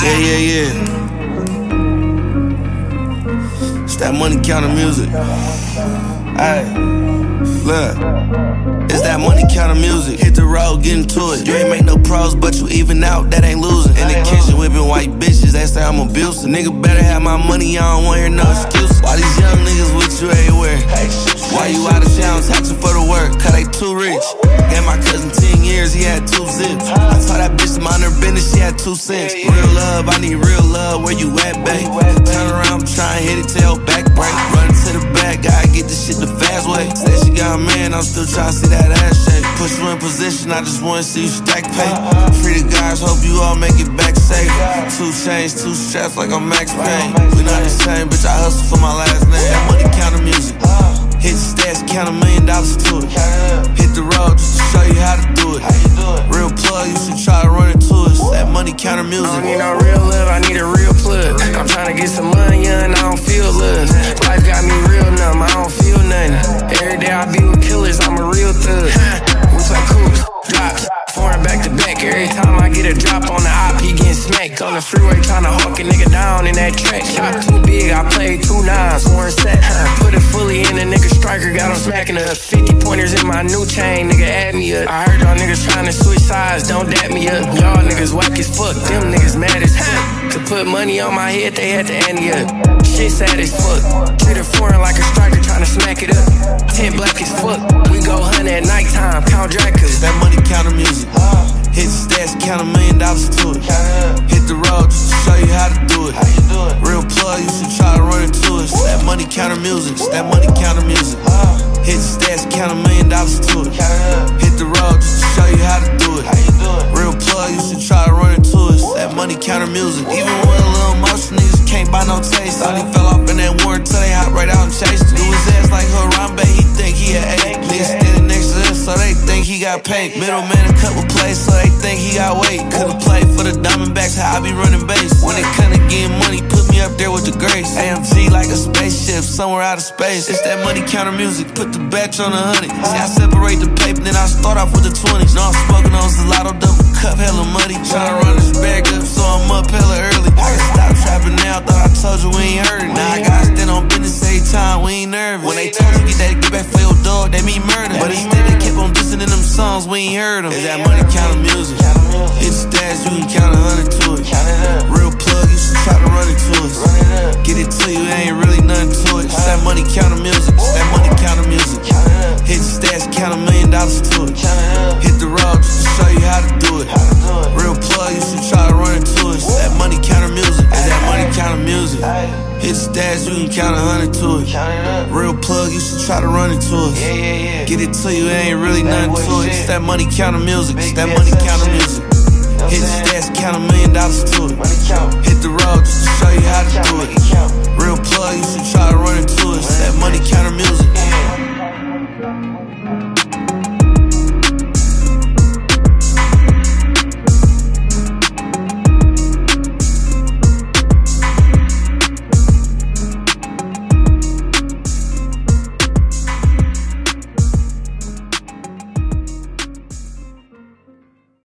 Yeah. It's that money counter music. Ayy, look. It's that money counter music. Hit the road, get into it. You ain't make no pros, but you even out, that ain't losing. In the kitchen whipping white bitches, they say I'm abusive. Nigga better have my money, I don't want hear no excuses. Why these young niggas with you everywhere? Why you out of town taxing for the work? Cause they too rich. Gave my cousin 10 years, he had 2 zips. I told that bitch to mind her business, she had 2 cents. Real love, I need real love, where you at, babe? Turn around, I'm trying to hit it till back break. Run to the back, gotta get this shit the fast way. Said she got a man, I'm still trying to see that ass shake. Put you in position, I just wanna see you stack pay. Free the guys, hope you all make it back safe. 2 chains, 2 straps like I'm Max Payne. We not the same, bitch, I hustle for my last name. That money counter music. Hit the stats, count $1 million to it. Hit the road just to show you how to do it. Real plug, you should try to run into us. That money counter music. I don't need no real love, I need a real plug. I'm trying to get some money and I don't feel love. Life got me real numb, I don't feel nothing. Every day I be with killers, I'm a real thug. We play coops, drops, foreign back to back. Every time I get a drop on the op, he getting smacked. On the freeway trying to hawk a nigga down in that track. Shot too big, I played 2 nines, one set. Put it fully in a nigga striker, got him smacking up. 50 pointers in my new chain, nigga add me up. I heard y'all niggas trying to switch sides, don't dap me up. Y'all niggas whack as fuck, them niggas mad as fuck. To put money on my head, they had to ante up. Shit sad as fuck. Treat a foreign like a striker, trying to smack it up. 10 black as fuck. We go hunt at nighttime, count Dracula. That money counter music. Hit the stats, count $1 million to it. Hit the road just to show you how to do it. Real plug, you should try to run into us. That money counter music. That money counter music. Hit the stats, count $1 million to it. Hit the road just to show you how to do it. Real plug, you should try to run into us. That money counter music. Even with a little motion, niggas can't buy no taste. Thought he fell off in that war till they hop right out and chased him. Do his ass like Harambe, he think he a 8. Niggas standing next to him, so they think he got paid. Middleman a couple plays, so they think he got weight. Could've played for the Diamondbacks, how I be running base. When it come to getting money, put me up there with the grace. AMG like a spaceship, somewhere out of space. It's that money counter music, put the batch on 100. See, I separate the paper, then I start off with the 20s. Know I'm smoking on Zalato, double cup, hella muddy. Tryna run this bag up, so I'm up hella early. I can stop trapping now, thought I told you we ain't heard it. Now I gotta stand on business every time, we ain't nervous. When they told you get back for your dog, they mean murder. But instead they kept on dissing in them songs, we ain't heard them. It's that money counter music. Hit the stats, you can count 100 to it. Real plug, you should try to run it to us. Get it to you, ain't really nothing to it. It's that money counter music. It's that money counter music. Hit the stats, count $1 million to it. Hit the road just to show you how to do it. Real plug, you should try to run it to us. That money counter music. It's that money counter music. Hit the stats, you can count 100 to it. Real plug, you should try to run it to us. Get it to you, ain't really nothing to it. It's that money counter music. It's that money counter music. Hit the stats, count $1 million to it. Hit the road just to show you how to do it. Real plug, you should try to run it to us.